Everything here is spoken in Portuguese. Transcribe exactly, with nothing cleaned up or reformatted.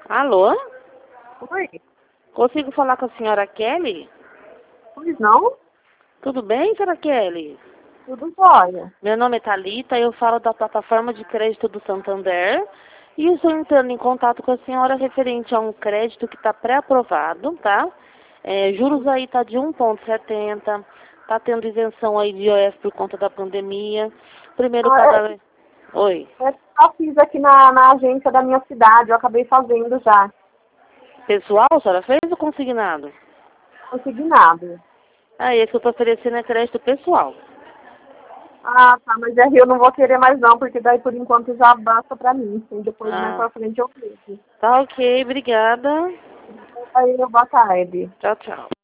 Alô? Oi, Consigo falar com a senhora Kelly? pois não? Tudo bem, senhora Kelly? Tudo jóia. Meu nome é Thalita, eu falo da plataforma de crédito do Santander e eu estou entrando em contato com a senhora referente a um crédito que está pré-aprovado, tá? É, juros aí tá de um vírgula setenta, tá tendo isenção aí de I O F por conta da pandemia. Primeiro Ah, é, pagamento... Oi. é que eu fiz aqui na, na agência da minha cidade, eu acabei fazendo já. Pessoal, a senhora fez o consignado? Consignado. Ah, esse que eu estou oferecendo é crédito pessoal. Ah, tá, mas aí eu não vou querer mais não, porque daí por enquanto já basta pra mim. E depois mais Ah, pra frente eu vejo. tá ok, obrigada. Aí, boa tarde. Tchau, tchau.